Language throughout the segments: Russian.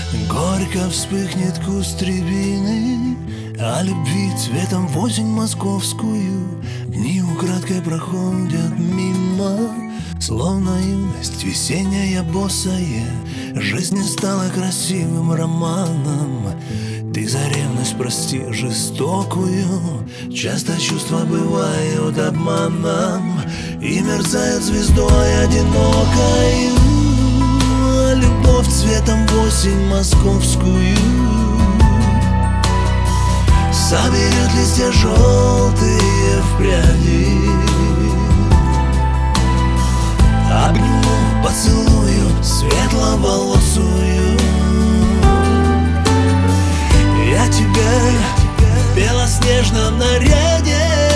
Горько вспыхнет куст рябины, а любви цветом в осень московскую дни украдкой проходят мимо. Словно юность весенняя босая, жизнь не стала красивым романом. Ты за ревность прости жестокую, часто чувства бывают обманом и мерцают звездой одинокой. А любовь цветом в осень московскую соберет листья желтые в пряди. Обниму, поцелую светловолосую. Я тебя в белоснежном наряде.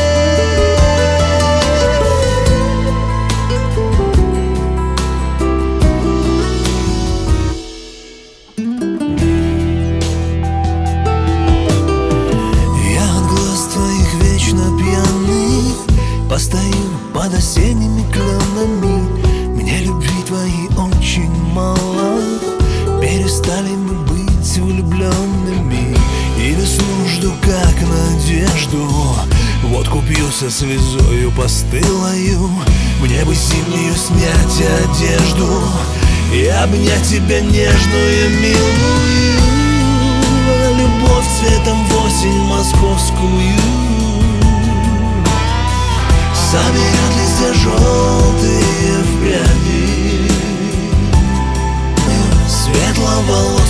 Я от глаз твоих вечно пьяный постою под осенними кленами. Мне любви твоей очень мало, перестали мы быть влюбленными. И весну жду как надежду, водку пью со слезою постылою. Мне бы зимнюю снять одежду и обнять тебя нежную, милую. Любовь цветом в осень московскую соберет листья желтые в пряди. Светловолосая